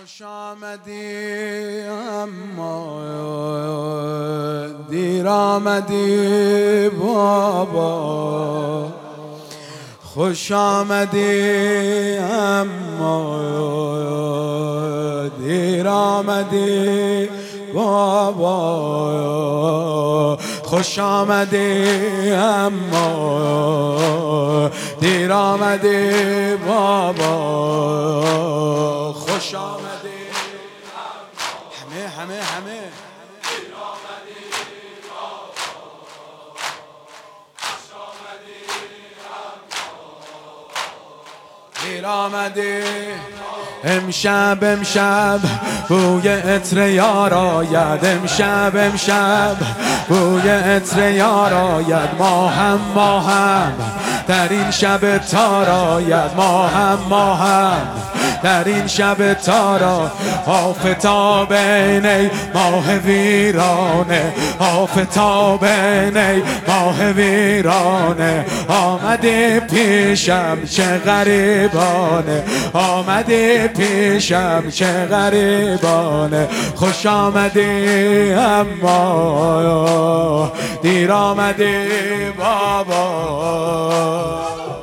خوش آمدی اما دیر آمدی بابا، خوش آمدی اما دیر آمدی بابا، خوش آمدی اما دیر آمدی بابا، خوش آمدی همه دیر آمدی بابا، خوش آمدی دیر آمدی. امشب بوی عطر یار آید، امشب بوی عطر یار آید، ما هم در این شب تار آید، ما هم در این شب تارا. آفتابین ای ماه ویرانه، آفتابین ای ماه ویرانه، آمدی پیشم چه غریبانه، آمدی پیشم چه غریبانه، خوش آمدی اما دیر آمدی بابا.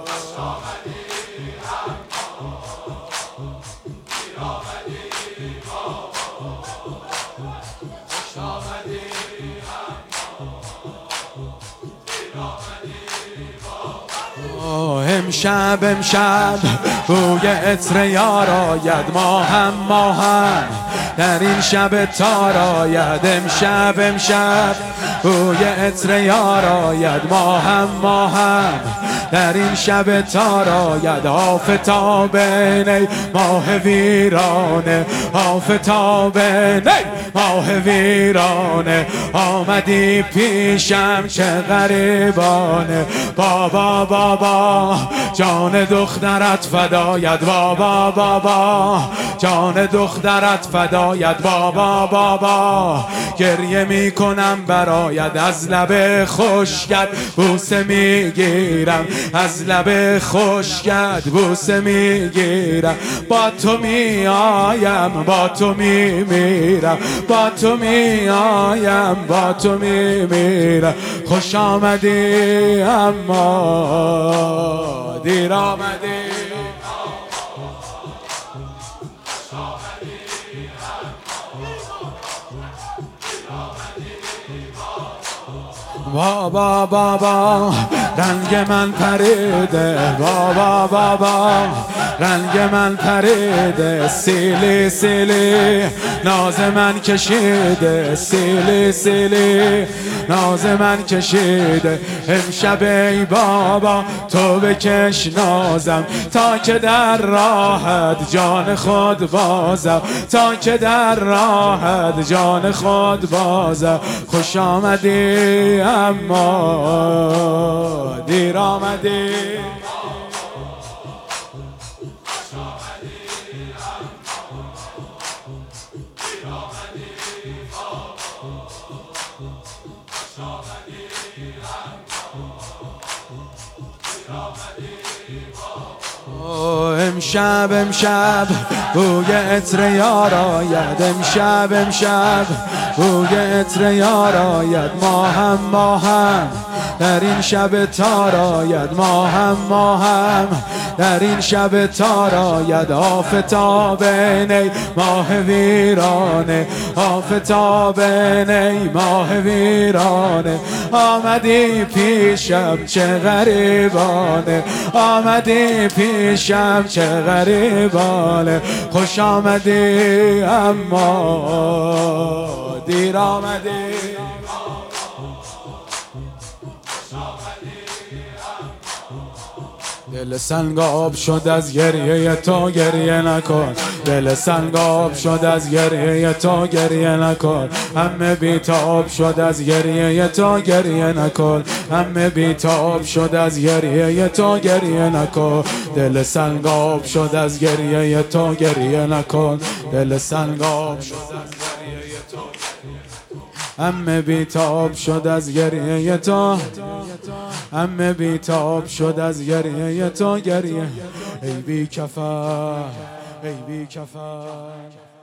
امشب بوی عطر یار آید، ما هم در این شب تار آید، امشب بوی عطر یار آید، ما هم در این شب تار آید. آفتابین ای ماه ویرانه، آفتابین ای ماه ویرانه، آمدی پیشم چه غریبانه، بابا جان دخترت فدایت، بابا جان دخترت فدایت، بابا گریه میکنم برایت، از لب خشکت بوسه میگیرم، از لب خشکت بوسه میگیرم، با تو میایم با تو میمیرم، با تو میایم با تو میمیرم، خوش آمدی اما دیر آمدی. بابا رنگ من پریده، بابا رنگ من پریده، سیلی ناز من کشیده، سیلی ناز من کشیده، امشب ای بابا تو بکش نازم، تا که در راحت جان خود بازم، تا که در راحت جان خود بازم، خوش آمدی اما دیر آمدی. امشب بوی عطر یار آید، امشب بوی عطر یار آید، ما هم در این شب تار آید، ما هم در این شب تار آید. آفتابین ای ماه ویرانه، آفتابین ای ماه ویرانه، آمدی پیشم چه غریبانه، آمدی پیشم چه غریبانه، خوش آمدی اما دیر آمدی. دل سنگاب شد از گریه تو گریه نکن، دل سنگاب شد از گریه تو گریه نکن، همه بیتاب شد از گریه تو گریه نکن، همه بیتاب شد از گریه تو گریه نکن، دل سنگاب شد از گریه تو گریه نکن، دل سنگاب شد از گریه تو، همه بیتاب شد از گریه تو، همه بیتاب شد از گریه تو گریه، ای بی کفر ای بی کفر.